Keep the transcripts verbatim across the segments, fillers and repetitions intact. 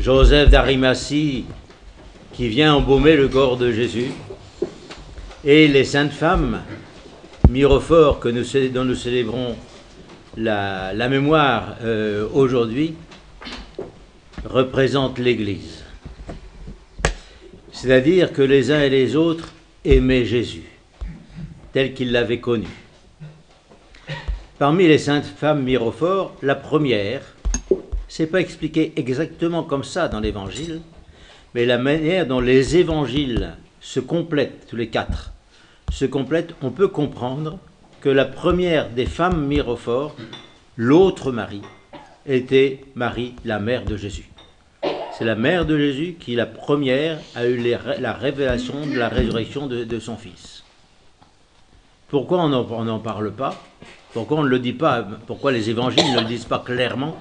Joseph d'Arimathie qui vient embaumer le corps de Jésus, et les saintes femmes, Mirophore, que nous, dont nous célébrons la, la mémoire euh, aujourd'hui, représentent l'Église. C'est-à-dire que les uns et les autres aimaient Jésus, tel qu'ils l'avaient connu. Parmi les saintes femmes Mirophore, la première, c'est pas expliqué exactement comme ça dans l'Évangile, mais la manière dont les évangiles se complètent, tous les quatre, se complètent, on peut comprendre que la première des femmes Mirophore, l'autre Marie, était Marie, la mère de Jésus. C'est la mère de Jésus qui, la première, a eu les, la révélation de la résurrection de, de son fils. Pourquoi on n'en parle pas? Pourquoi on ne le dit pas? Pourquoi les évangiles ne le disent pas clairement?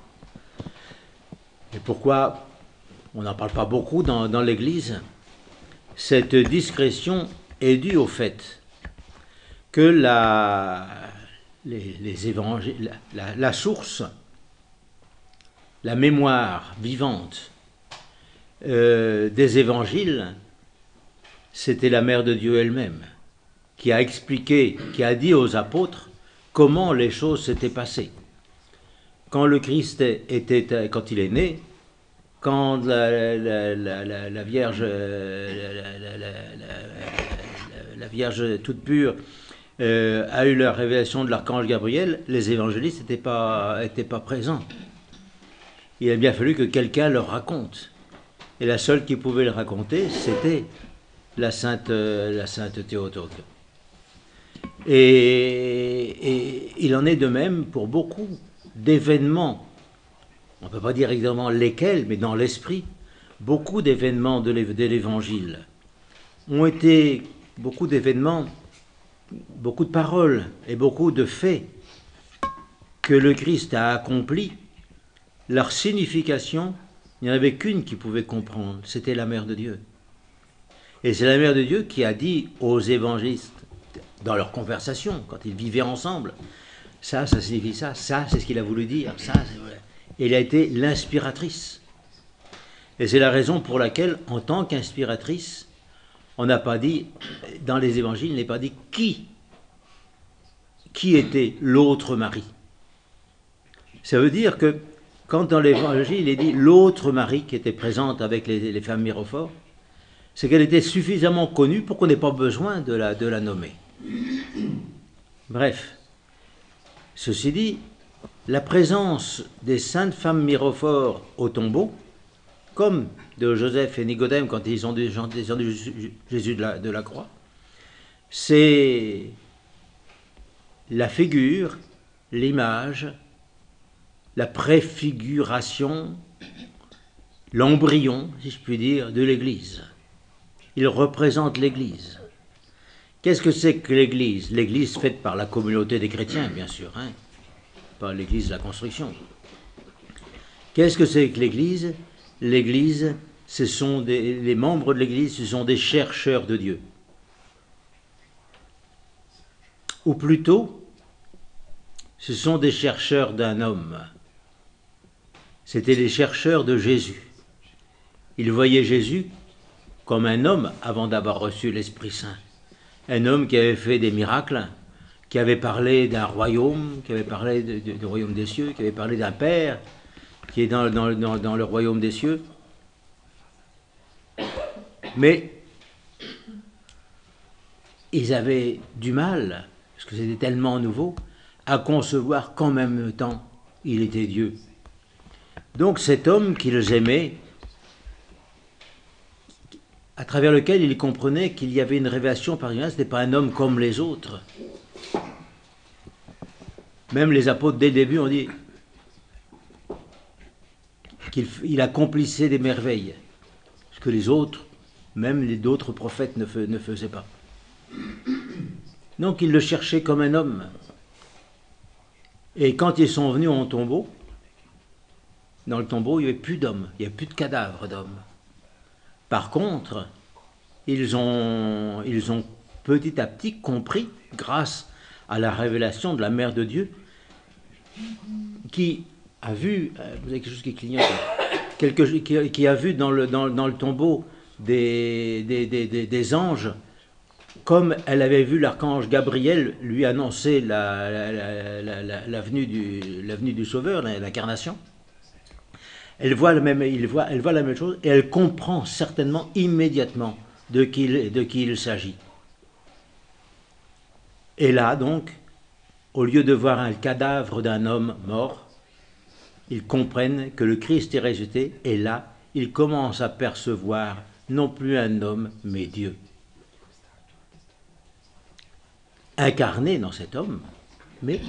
Et pourquoi on n'en parle pas beaucoup dans, dans l'Église? Cette discrétion est due au fait que la, les, les évangiles, la, la source, la mémoire vivante euh, des évangiles, c'était la mère de Dieu elle-même, qui a expliqué, qui a dit aux apôtres comment les choses s'étaient passées. Quand le Christ était, quand il est né, quand la, la, la, la, la Vierge, la, la, la, la Vierge toute pure euh, a eu la révélation de l'archange Gabriel, les évangélistes n'étaient pas, étaient pas présents. Il a bien fallu que quelqu'un leur raconte. Et la seule qui pouvait le raconter, c'était la sainte, la sainte Théotokes. Et, et il en est de même pour beaucoup d'événements. On ne peut pas dire exactement lesquels, mais dans l'esprit, beaucoup d'événements de l'Évangile ont été, beaucoup d'événements, beaucoup de paroles et beaucoup de faits que le Christ a accomplis. Leur signification, il n'y en avait qu'une qui pouvait comprendre, c'était la mère de Dieu. Et c'est la mère de Dieu qui a dit aux évangélistes, dans leur conversation, quand ils vivaient ensemble, ça, ça signifie ça, ça, c'est ce qu'il a voulu dire, ça, c'est vrai. Et elle a été l'inspiratrice. Et c'est la raison pour laquelle, en tant qu'inspiratrice, on n'a pas dit, dans les évangiles, il n'est pas dit qui, qui était l'autre Marie. Ça veut dire que, quand dans l'évangile, il est dit l'autre Marie qui était présente avec les, les femmes Mirophore, c'est qu'elle était suffisamment connue pour qu'on n'ait pas besoin de la, de la nommer. Bref, ceci dit, la présence des saintes femmes Mirophore au tombeau, comme de Joseph et Nicodème quand ils ont descendu Jésus de la, de la croix, c'est la figure, l'image, la préfiguration, l'embryon, si je puis dire, de l'Église. Il représente l'Église. Qu'est-ce que c'est que l'Église? L'Église faite par la communauté des chrétiens, bien sûr, hein, pas l'Église de la construction. Qu'est-ce que c'est que l'Église? L'Église, ce sont des, les membres de l'Église, ce sont des chercheurs de Dieu. Ou plutôt, ce sont des chercheurs d'un homme. C'était les chercheurs de Jésus. Ils voyaient Jésus comme un homme avant d'avoir reçu l'Esprit Saint. Un homme qui avait fait des miracles, qui avait parlé d'un royaume, qui avait parlé de, de, du royaume des cieux, qui avait parlé d'un Père qui est dans, dans, dans, dans le royaume des cieux. Mais ils avaient du mal, parce que c'était tellement nouveau, à concevoir qu'en même temps, il était Dieu. Donc cet homme qu'ils aimaient, à travers lequel ils comprenaient qu'il y avait une révélation particulière, ce n'était pas un homme comme les autres. Même les apôtres, dès le début, ont dit qu'il il accomplissait des merveilles, ce que les autres, même les d'autres prophètes ne, ne faisaient pas. Donc ils le cherchaient comme un homme. Et quand ils sont venus en tombeau, dans le tombeau, il n'y avait plus d'hommes, il n'y avait plus de cadavres d'hommes. Par contre, ils ont, ils ont petit à petit compris, grâce à la révélation de la Mère de Dieu, qui a vu, vous avez quelque chose qui clignote, quelque, qui, qui a vu dans le, dans, dans le tombeau des, des, des, des, des anges, comme elle avait vu l'archange Gabriel lui annoncer la, la, la, la, la, la, venue, du, la venue du Sauveur, l'incarnation, elle voit, le même, il voit, elle voit la même chose et elle comprend certainement immédiatement de qui, de qui il s'agit. Et là, donc, au lieu de voir un cadavre d'un homme mort, ils comprennent que le Christ est ressuscité, et là, ils commencent à percevoir non plus un homme, mais Dieu. Incarné dans cet homme, mais,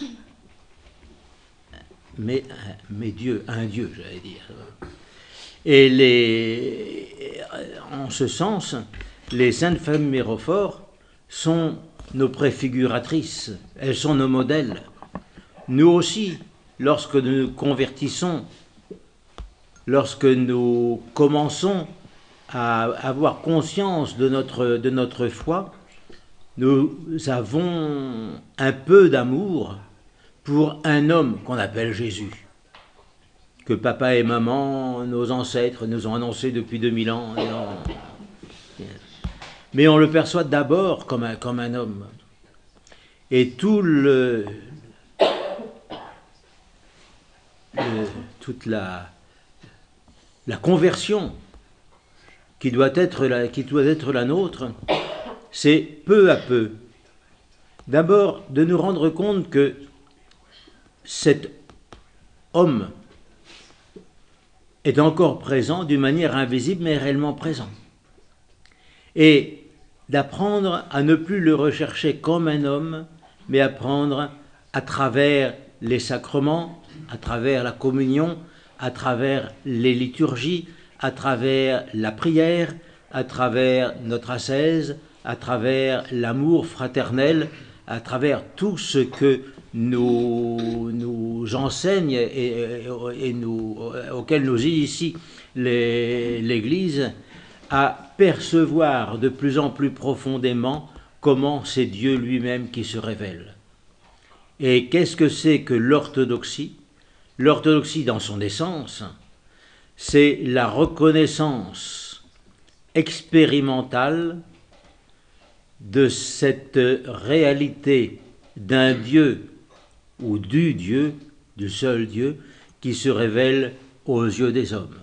mais, mais Dieu, un Dieu, j'allais dire. Et les, en ce sens, les saintes femmes mérophores sont nos préfiguratrices, elles sont nos modèles. Nous aussi, lorsque nous nous convertissons, lorsque nous commençons à avoir conscience de notre, de notre foi, nous avons un peu d'amour pour un homme qu'on appelle Jésus, que papa et maman, nos ancêtres, nous ont annoncé depuis deux mille ans. Mais on le perçoit d'abord comme un, comme un homme. Et tout le, le toute la, la conversion qui doit être la, qui doit être la nôtre, c'est peu à peu, d'abord de nous rendre compte que cet homme est encore présent d'une manière invisible mais réellement présent. Et d'apprendre à ne plus le rechercher comme un homme, mais apprendre à travers les sacrements, à travers la communion, à travers les liturgies, à travers la prière, à travers notre ascèse, à travers l'amour fraternel, à travers tout ce que nous, nous enseigne et, et, et nous, auquel nous initie l'Église, à percevoir de plus en plus profondément comment c'est Dieu lui-même qui se révèle. Et qu'est-ce que c'est que l'orthodoxie? L'orthodoxie, dans son essence, c'est la reconnaissance expérimentale de cette réalité d'un Dieu ou du Dieu, du seul Dieu, qui se révèle aux yeux des hommes.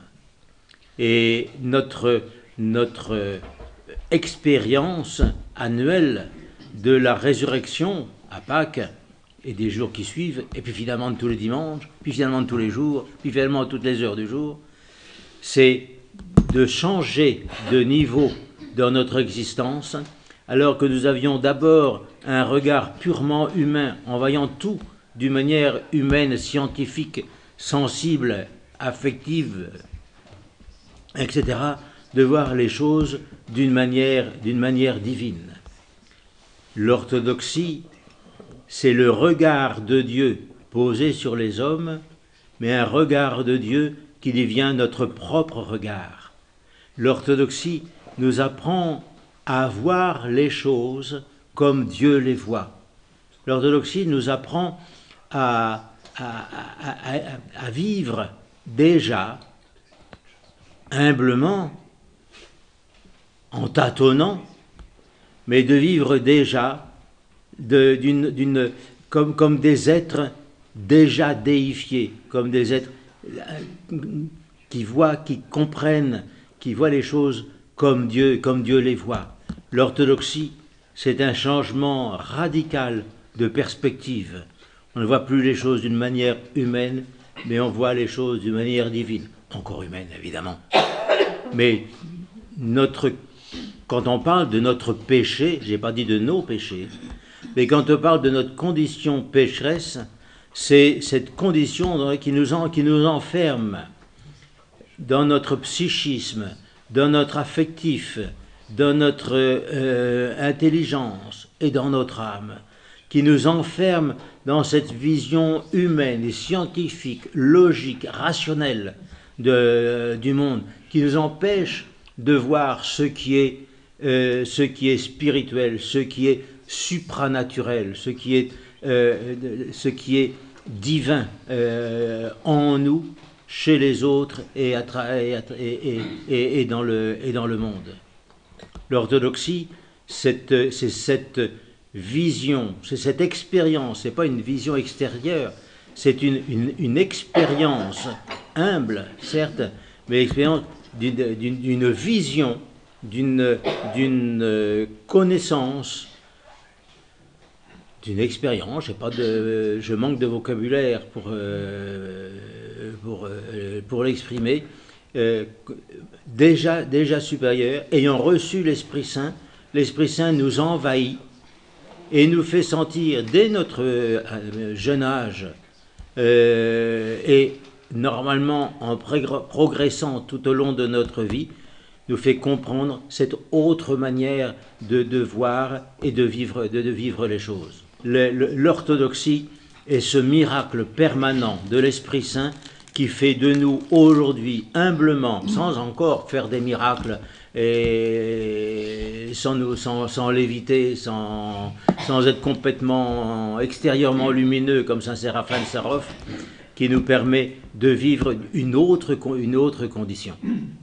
Et notre notre expérience annuelle de la résurrection à Pâques et des jours qui suivent, et puis finalement de tous les dimanches, puis finalement de tous les jours, puis finalement toutes les heures du jour, c'est de changer de niveau dans notre existence, alors que nous avions d'abord un regard purement humain, en voyant tout d'une manière humaine, scientifique, sensible, affective, et cetera, de voir les choses d'une manière, d'une manière divine. L'orthodoxie, c'est le regard de Dieu posé sur les hommes, mais un regard de Dieu qui devient notre propre regard. L'orthodoxie nous apprend à voir les choses comme Dieu les voit. L'orthodoxie nous apprend à, à, à, à, à vivre déjà humblement, en tâtonnant, mais de vivre déjà de, d'une, d'une, comme, comme des êtres déjà déifiés, comme des êtres qui voient, qui comprennent, qui voient les choses comme Dieu, comme Dieu les voit. L'orthodoxie, c'est un changement radical de perspective. On ne voit plus les choses d'une manière humaine, mais on voit les choses d'une manière divine. Encore humaine, évidemment. Mais notre Quand on parle de notre péché, je n'ai pas dit de nos péchés, mais quand on parle de notre condition pécheresse, c'est cette condition qui nous, en, qui nous enferme dans notre psychisme, dans notre affectif, dans notre euh, intelligence et dans notre âme, qui nous enferme dans cette vision humaine et scientifique, logique, rationnelle de, du monde, qui nous empêche de voir ce qui est Euh, ce qui est spirituel, ce qui est supranaturel, ce qui est, euh, ce qui est divin euh, en nous, chez les autres et, à et, et, et, et, dans, le, et dans le monde. L'orthodoxie, c'est cette vision, c'est cette expérience, ce n'est pas une vision extérieure, c'est une, une, une expérience humble, certes, mais l'expérience d'une vision, d'une connaissance, d'une expérience. Je, pas de, je manque de vocabulaire pour, euh, pour, euh, pour l'exprimer, euh, déjà, déjà supérieur, ayant reçu l'Esprit Saint. L'Esprit Saint nous envahit et nous fait sentir dès notre euh, jeune âge euh, et normalement en progressant tout au long de notre vie, nous fait comprendre cette autre manière de, de voir et de vivre, de, de vivre les choses. L'orthodoxie est ce miracle permanent de l'Esprit Saint qui fait de nous aujourd'hui humblement, sans encore faire des miracles, et sans, nous, sans, sans léviter, sans, sans être complètement extérieurement lumineux comme Saint Séraphin de Sarov, qui nous permet de vivre une autre, une autre condition.